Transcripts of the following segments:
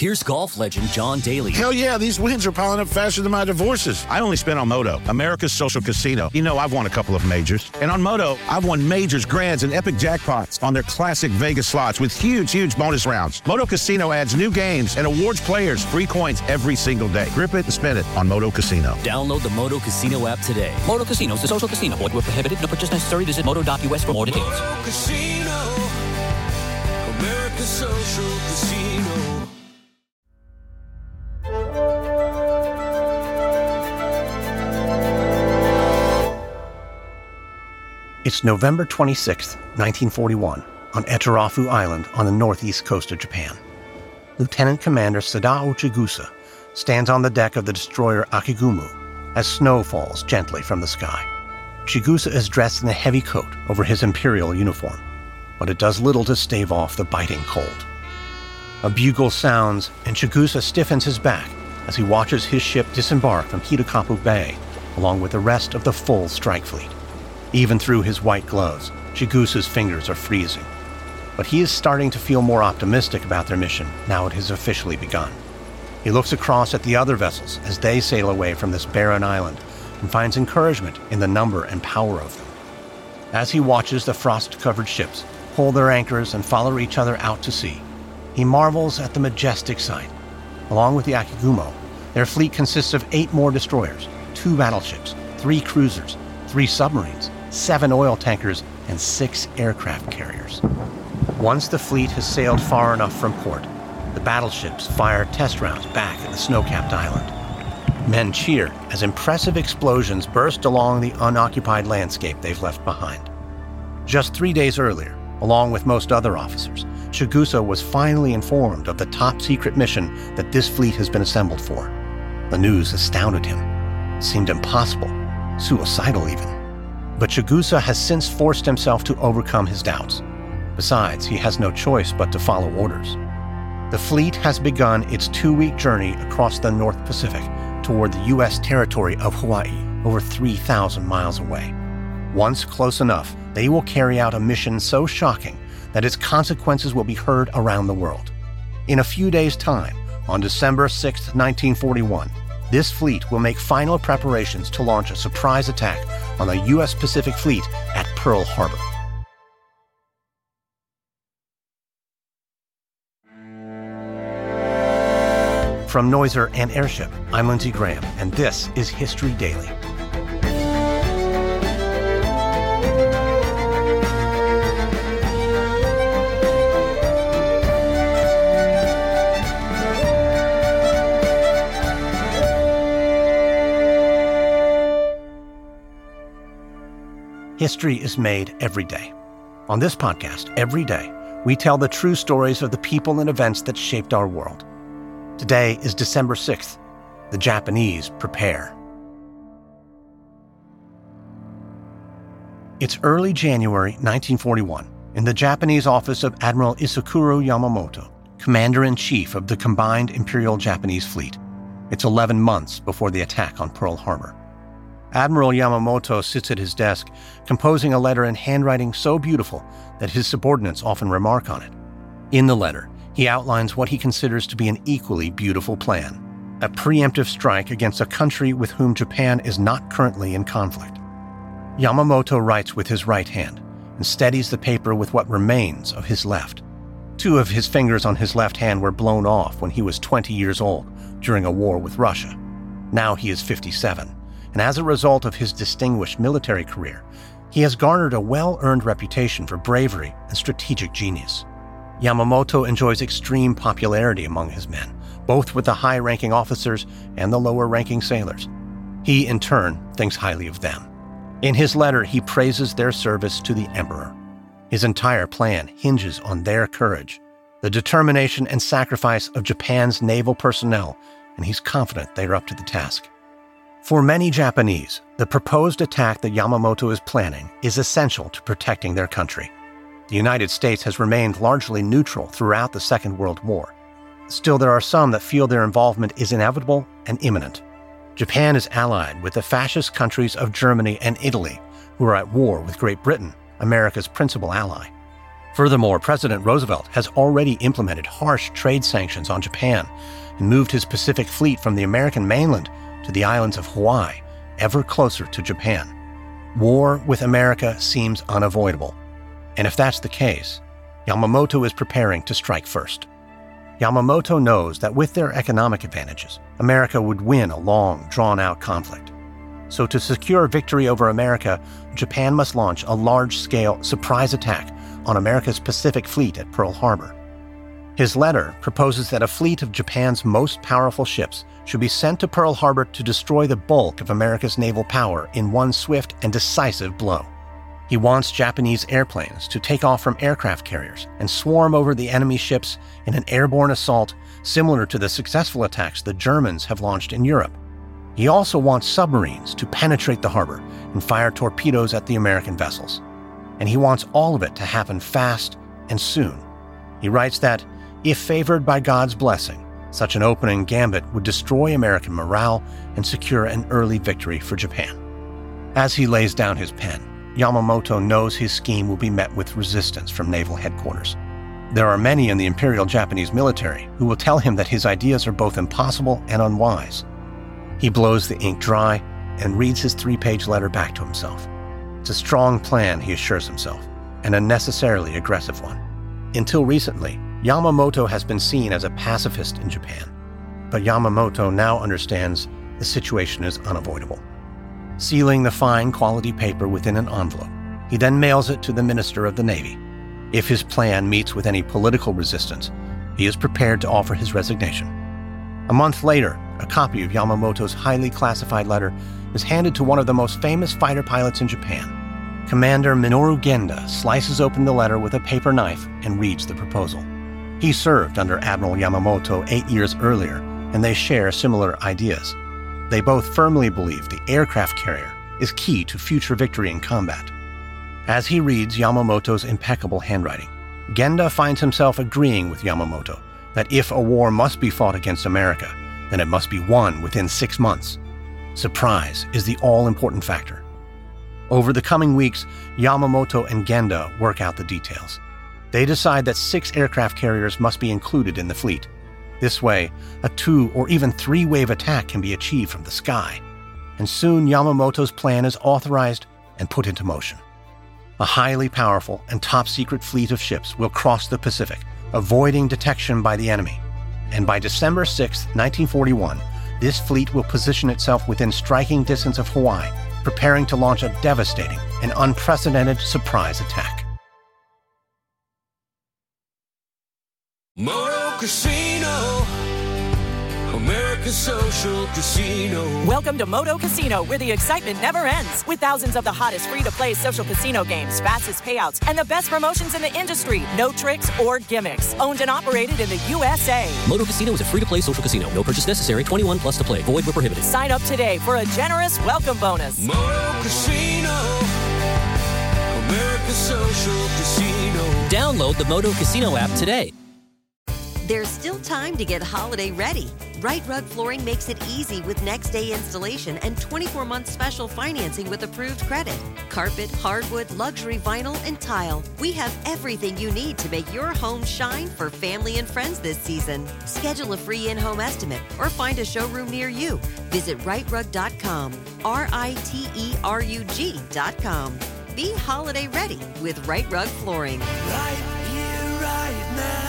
Here's golf legend John Daly. Hell yeah, these wins are piling up faster than my divorces. I only spent on Moto, America's social casino. You know, I've won a couple of majors. And on Moto, I've won majors, grands, and epic jackpots on their classic Vegas slots with huge bonus rounds. Moto Casino adds new games and awards players free coins every single day. Grip it and spin it on Moto Casino. Download the Moto Casino app today. Moto Casino is a social casino. Void where prohibited. No purchase necessary. Visit moto.us for more details. Moto Casino, America's social casino. It's November 26, 1941, on Etarafu Island on the northeast coast of Japan. Lieutenant Commander Sadao Chigusa stands on the deck of the destroyer Akigumu as snow falls gently from the sky. Chigusa is dressed in a heavy coat over his imperial uniform, but it does little to stave off the biting cold. A bugle sounds, and Chigusa stiffens his back as he watches his ship disembark from Hitakapu Bay, along with the rest of the full strike fleet. Even through his white gloves, Chigusa's fingers are freezing. But he is starting to feel more optimistic about their mission now it has officially begun. He looks across at the other vessels as they sail away from this barren island and finds encouragement in the number and power of them. As he watches the frost-covered ships pull their anchors and follow each other out to sea, he marvels at the majestic sight. Along with the Akigumo, their fleet consists of 8 more destroyers, 2 battleships, 3 cruisers, 3 submarines, 7 oil tankers, and 6 aircraft carriers. Once the fleet has sailed far enough from port, the battleships fire test rounds back at the snow-capped island. Men cheer as impressive explosions burst along the unoccupied landscape they've left behind. Just 3 days earlier, along with most other officers, Chigusa was finally informed of the top-secret mission that this fleet has been assembled for. The news astounded him. It seemed impossible, suicidal even. But Chigusa has since forced himself to overcome his doubts. Besides, he has no choice but to follow orders. The fleet has begun its 2-week journey across the North Pacific toward the U.S. territory of Hawaii, over 3,000 miles away. Once close enough, they will carry out a mission so shocking that its consequences will be heard around the world. In a few days' time, on December 6, 1941, this fleet will make final preparations to launch a surprise attack on the U.S. Pacific Fleet at Pearl Harbor. From Noiser and Airship, I'm Lindsey Graham, and this is History Daily. History is made every day. On this podcast, every day, we tell the true stories of the people and events that shaped our world. Today is December 6th. The Japanese prepare. It's early January 1941 in the Japanese office of Admiral Isakuro Yamamoto, Commander-in-Chief of the Combined Imperial Japanese Fleet. It's 11 months before the attack on Pearl Harbor. Admiral Yamamoto sits at his desk, composing a letter in handwriting so beautiful that his subordinates often remark on it. In the letter, he outlines what he considers to be an equally beautiful plan, a preemptive strike against a country with whom Japan is not currently in conflict. Yamamoto writes with his right hand and steadies the paper with what remains of his left. 2 of his fingers on his left hand were blown off when he was 20 years old during a war with Russia. Now he is 57. And as a result of his distinguished military career, he has garnered a well-earned reputation for bravery and strategic genius. Yamamoto enjoys extreme popularity among his men, both with the high-ranking officers and the lower-ranking sailors. He, in turn, thinks highly of them. In his letter, he praises their service to the emperor. His entire plan hinges on their courage, the determination and sacrifice of Japan's naval personnel, and he's confident they are up to the task. For many Japanese, the proposed attack that Yamamoto is planning is essential to protecting their country. The United States has remained largely neutral throughout the Second World War. Still, there are some that feel their involvement is inevitable and imminent. Japan is allied with the fascist countries of Germany and Italy, who are at war with Great Britain, America's principal ally. Furthermore, President Roosevelt has already implemented harsh trade sanctions on Japan and moved his Pacific Fleet from the American mainland to the islands of Hawaii, ever closer to Japan. War with America seems unavoidable. And if that's the case, Yamamoto is preparing to strike first. Yamamoto knows that with their economic advantages, America would win a long, drawn-out conflict. So to secure victory over America, Japan must launch a large-scale surprise attack on America's Pacific Fleet at Pearl Harbor. His letter proposes that a fleet of Japan's most powerful ships should be sent to Pearl Harbor to destroy the bulk of America's naval power in one swift and decisive blow. He wants Japanese airplanes to take off from aircraft carriers and swarm over the enemy ships in an airborne assault similar to the successful attacks the Germans have launched in Europe. He also wants submarines to penetrate the harbor and fire torpedoes at the American vessels. And he wants all of it to happen fast and soon. He writes that, if favored by God's blessing, such an opening gambit would destroy American morale and secure an early victory for Japan. As he lays down his pen, Yamamoto knows his scheme will be met with resistance from naval headquarters. There are many in the Imperial Japanese military who will tell him that his ideas are both impossible and unwise. He blows the ink dry and reads his 3-page letter back to himself. It's a strong plan, he assures himself, an unnecessarily aggressive one. Until recently, Yamamoto has been seen as a pacifist in Japan. But Yamamoto now understands the situation is unavoidable. Sealing the fine quality paper within an envelope, he then mails it to the Minister of the Navy. If his plan meets with any political resistance, he is prepared to offer his resignation. A month later, a copy of Yamamoto's highly classified letter is handed to one of the most famous fighter pilots in Japan. Commander Minoru Genda slices open the letter with a paper knife and reads the proposal. He served under Admiral Yamamoto 8 years earlier, and they share similar ideas. They both firmly believe the aircraft carrier is key to future victory in combat. As he reads Yamamoto's impeccable handwriting, Genda finds himself agreeing with Yamamoto that if a war must be fought against America, then it must be won within 6 months. Surprise is the all-important factor. Over the coming weeks, Yamamoto and Genda work out the details. They decide that 6 aircraft carriers must be included in the fleet. This way, a 2 or even 3-wave attack can be achieved from the sky. And soon Yamamoto's plan is authorized and put into motion. A highly powerful and top-secret fleet of ships will cross the Pacific, avoiding detection by the enemy. And by December 6, 1941, this fleet will position itself within striking distance of Hawaii, preparing to launch a devastating and unprecedented surprise attack. Moto Casino, America's social casino. Welcome to Moto Casino, where the excitement never ends. With thousands of the hottest free-to-play social casino games, fastest payouts, and the best promotions in the industry. No tricks or gimmicks. Owned and operated in the USA. Moto Casino is a free-to-play social casino. No purchase necessary. 21 plus to play. Void where prohibited. Sign up today for a generous welcome bonus. Moto Casino, America's social casino. Download the Moto Casino app today. There's still time to get holiday ready. Right Rug Flooring makes it easy with next-day installation and 24-month special financing with approved credit. Carpet, hardwood, luxury vinyl, and tile. We have everything you need to make your home shine for family and friends this season. Schedule a free in-home estimate or find a showroom near you. Visit rightrug.com, RITERUG.com. Be holiday ready with Right Rug Flooring. Right here, right now.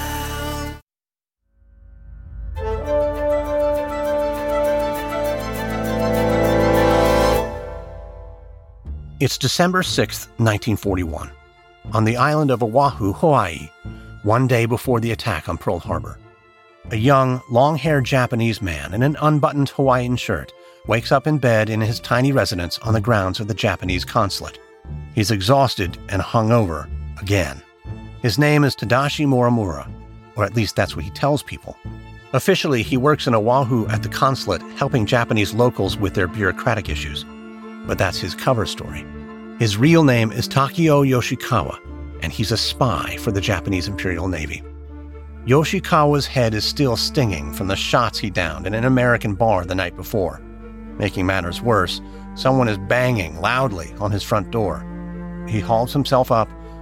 It's December 6, 1941. On the island of Oahu, Hawaii, one day before the attack on Pearl Harbor. A young, long-haired Japanese man in an unbuttoned Hawaiian shirt wakes up in bed in his tiny residence on the grounds of the Japanese consulate. He's exhausted and hungover again. His name is Tadashi Morimura, or at least that's what he tells people. Officially, he works in Oahu at the consulate helping Japanese locals with their bureaucratic issues. But that's his cover story. His real name is Takeo Yoshikawa, and he's a spy for the Japanese Imperial Navy. Yoshikawa's head is still stinging from the shots he downed in an American bar the night before. Making matters worse, someone is banging loudly on his front door. He hauls himself up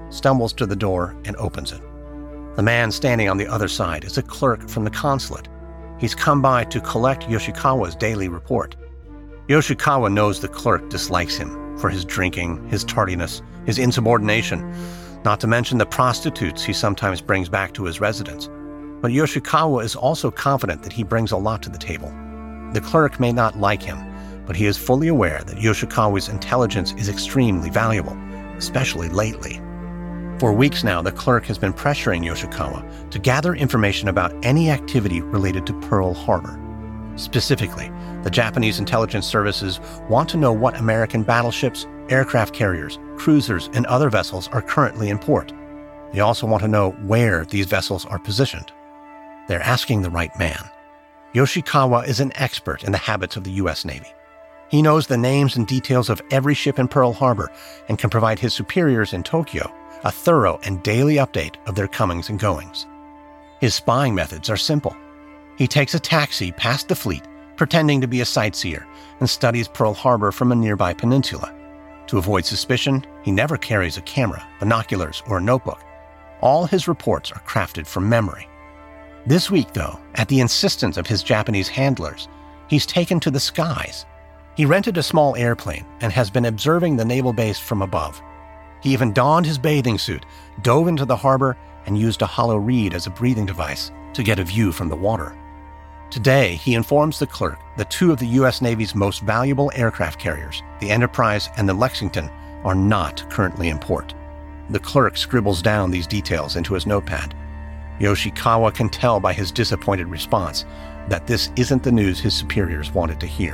stumbles to the door and opens it. The man standing on the other side is a clerk from the consulate. He's come by to collect Yoshikawa's daily report. Yoshikawa knows the clerk dislikes him for his drinking, his tardiness, his insubordination, not to mention the prostitutes he sometimes brings back to his residence. But Yoshikawa is also confident that he brings a lot to the table. The clerk may not like him, but he is fully aware that Yoshikawa's intelligence is extremely valuable, especially lately. For weeks now, the clerk has been pressuring Yoshikawa to gather information about any activity related to Pearl Harbor. Specifically, the Japanese intelligence services want to know what American battleships, aircraft carriers, cruisers, and other vessels are currently in port. They also want to know where these vessels are positioned. They're asking the right man. Yoshikawa is an expert in the habits of the U.S. Navy. He knows the names and details of every ship in Pearl Harbor and can provide his superiors in Tokyo a thorough and daily update of their comings and goings. His spying methods are simple. He takes a taxi past the fleet, pretending to be a sightseer, and studies Pearl Harbor from a nearby peninsula. To avoid suspicion, he never carries a camera, binoculars, or a notebook. All his reports are crafted from memory. This week, though, at the insistence of his Japanese handlers, he's taken to the skies. He rented a small airplane and has been observing the naval base from above. He even donned his bathing suit, dove into the harbor, and used a hollow reed as a breathing device to get a view from the water. Today, he informs the clerk that two of the U.S. Navy's most valuable aircraft carriers, the Enterprise and the Lexington, are not currently in port. The clerk scribbles down these details into his notepad. Yoshikawa can tell by his disappointed response that this isn't the news his superiors wanted to hear.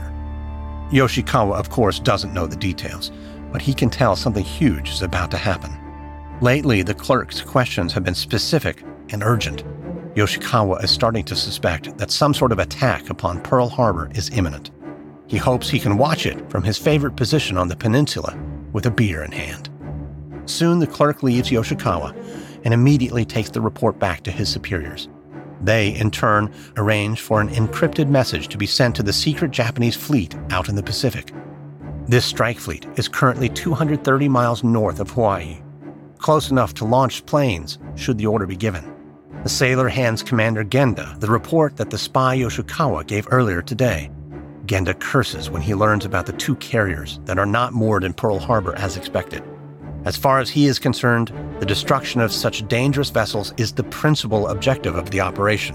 Yoshikawa, of course, doesn't know the details, but he can tell something huge is about to happen. Lately, the clerk's questions have been specific and urgent. Yoshikawa is starting to suspect that some sort of attack upon Pearl Harbor is imminent. He hopes he can watch it from his favorite position on the peninsula with a beer in hand. Soon the clerk leaves Yoshikawa and immediately takes the report back to his superiors. They, in turn, arrange for an encrypted message to be sent to the secret Japanese fleet out in the Pacific. This strike fleet is currently 230 miles north of Hawaii, close enough to launch planes should the order be given. The sailor hands Commander Genda the report that the spy Yoshikawa gave earlier today. Genda curses when he learns about the two carriers that are not moored in Pearl Harbor as expected. As far as he is concerned, the destruction of such dangerous vessels is the principal objective of the operation.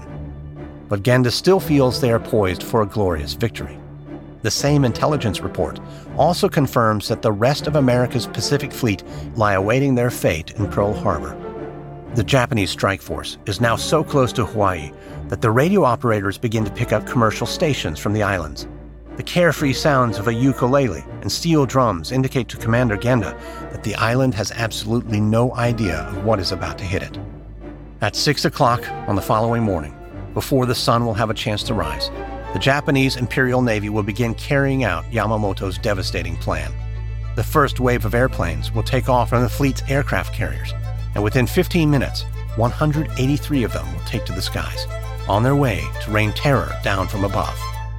But Genda still feels they are poised for a glorious victory. The same intelligence report also confirms that the rest of America's Pacific Fleet lie awaiting their fate in Pearl Harbor. The Japanese strike force is now so close to Hawaii that the radio operators begin to pick up commercial stations from the islands. The carefree sounds of a ukulele and steel drums indicate to Commander Genda that the island has absolutely no idea of what is about to hit it. At 6 o'clock on the following morning, before the sun will have a chance to rise, the Japanese Imperial Navy will begin carrying out Yamamoto's devastating plan. The first wave of airplanes will take off from the fleet's aircraft carriers, and within 15 minutes, 183 of them will take to the skies, on their way to rain terror down from above.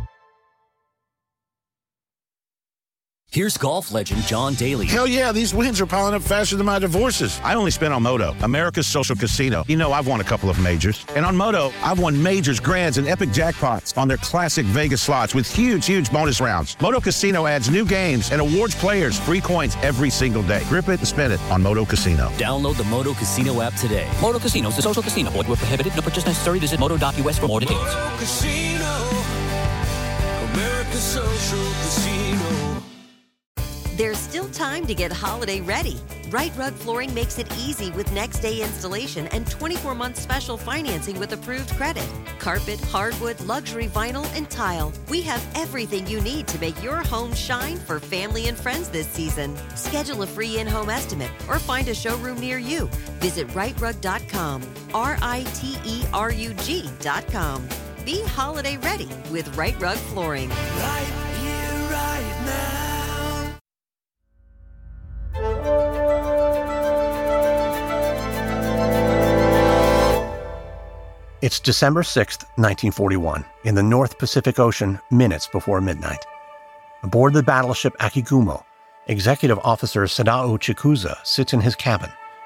Here's golf legend John Daly. Hell yeah, these wins are piling up faster than my divorces. I only spent on Moto, America's social casino. You know, I've won a couple of majors. And on Moto, I've won majors, grands, and epic jackpots on their classic Vegas slots with huge bonus rounds. Moto Casino adds new games and awards players free coins every single day. Grip it and spend it on Moto Casino. Download the Moto Casino app today. Moto Casino is a social casino. Void where prohibited. No purchase necessary. Visit moto.us for more details. Moto Casino, America's social casino. There's still time to get holiday ready. Right Rug Flooring makes it easy with next day installation and 24-month special financing with approved credit. Carpet, hardwood, luxury vinyl, and tile. We have everything you need to make your home shine for family and friends this season. Schedule a free in-home estimate or find a showroom near you. Visit rightrug.com, RITERUG.com. Be holiday ready with Right Rug Flooring. Right here, right now. It's December 6th, 1941, in the North Pacific Ocean, minutes before midnight. Aboard the battleship Akigumo, Executive Officer Sadao Chikusa sits in his cabin,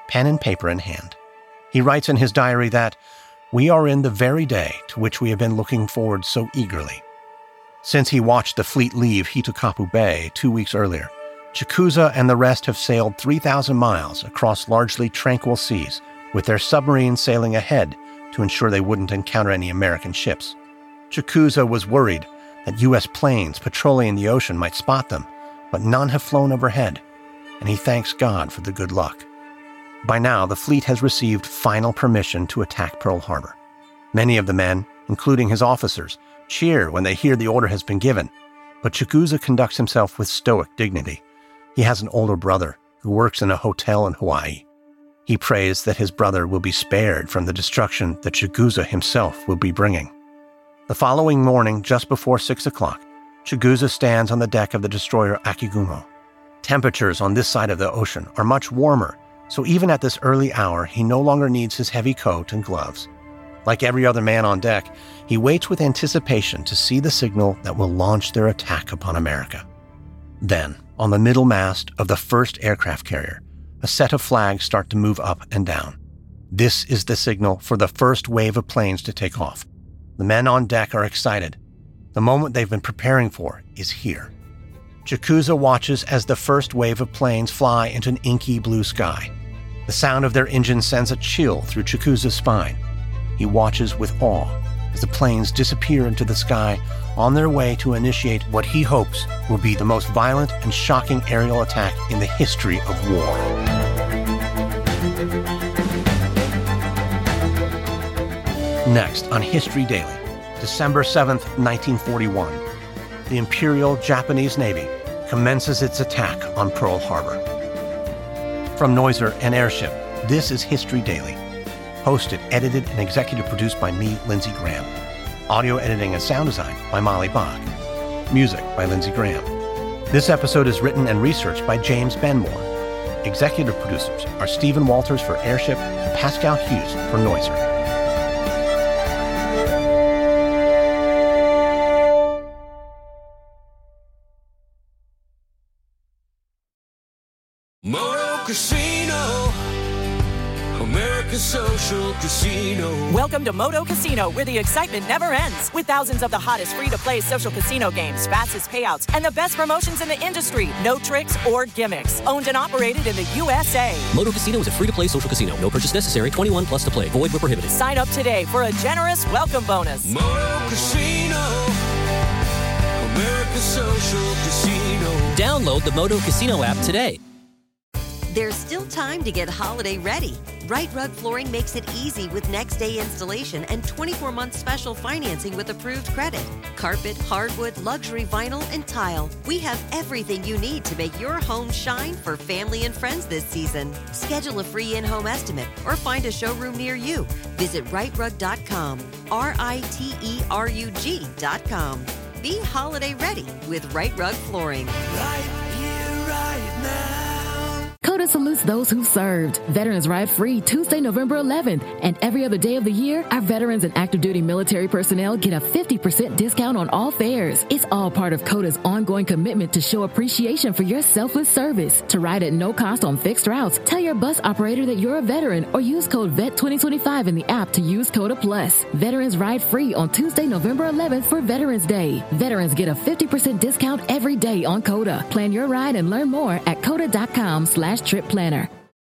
pen and paper in hand. He writes in his diary that, "We are in the very day to which we have been looking forward so eagerly." Since he watched the fleet leave Hitakapu Bay 2 weeks earlier, Chikusa and the rest have sailed 3,000 miles across largely tranquil seas, with their submarines sailing ahead to ensure they wouldn't encounter any American ships. Chikusa was worried that U.S. planes patrolling the ocean might spot them, but none have flown overhead, and he thanks God for the good luck. By now, the fleet has received final permission to attack Pearl Harbor. Many of the men, including his officers, cheer when they hear the order has been given, but Chikusa conducts himself with stoic dignity. He has an older brother who works in a hotel in Hawaii. He prays that his brother will be spared from the destruction that Chikusa himself will be bringing. The following morning, just before 6 o'clock, Chikusa stands on the deck of the destroyer Akigumo. Temperatures on this side of the ocean are much warmer, so even at this early hour, he no longer needs his heavy coat and gloves. Like every other man on deck, he waits with anticipation to see the signal that will launch their attack upon America. Then, on the middle mast of the first aircraft carrier, a set of flags start to move up and down. This is the signal for the first wave of planes to take off. The men on deck are excited. The moment they've been preparing for is here. Chikusa watches as the first wave of planes fly into an inky blue sky. The sound of their engines sends a chill through Chikusa's spine. He watches with awe as the planes disappear into the sky on their way to initiate what he hopes will be the most violent and shocking aerial attack in the history of war. Next on History Daily, December 7th, 1941, the Imperial Japanese Navy commences its attack on Pearl Harbor. From Noiser and Airship, this is History Daily. Hosted, edited, and executive produced by me, Lindsey Graham. Audio editing and sound design by Molly Bach. Music by Lindsey Graham. This episode is written and researched by James Benmore. Executive producers are Stephen Walters for Airship and Pascal Hughes for Noiser. Moto Casino, America's social casino. Welcome to Moto Casino, where the excitement never ends. With thousands of the hottest free-to-play social casino games, fastest payouts, and the best promotions in the industry. No tricks or gimmicks. Owned and operated in the USA. Moto Casino is a free-to-play social casino. No purchase necessary. 21 plus to play. Void where prohibited. Sign up today for a generous welcome bonus. Moto Casino, America's social casino. Download the Moto Casino app today. There's still time to get holiday ready. Right Rug Flooring makes it easy with next-day installation and 24-month special financing with approved credit. Carpet, hardwood, luxury vinyl, and tile. We have everything you need to make your home shine for family and friends this season. Schedule a free in-home estimate or find a showroom near you. Visit rightrug.com, RITERUG.com. Be holiday ready with Right Rug Flooring. Right here, right now. COTA salutes those who served. Veterans Ride Free Tuesday, November 11th. And every other day of the year, our veterans and active duty military personnel get a 50% discount on all fares. It's all part of COTA's ongoing commitment to show appreciation for your selfless service. To ride at no cost on fixed routes, tell your bus operator that you're a veteran or use code VET2025 in the app to use COTA Plus. Veterans Ride Free on Tuesday, November 11th for Veterans Day. Veterans get a 50% discount every day on COTA. Plan your ride and learn more at COTA.com/trip planner.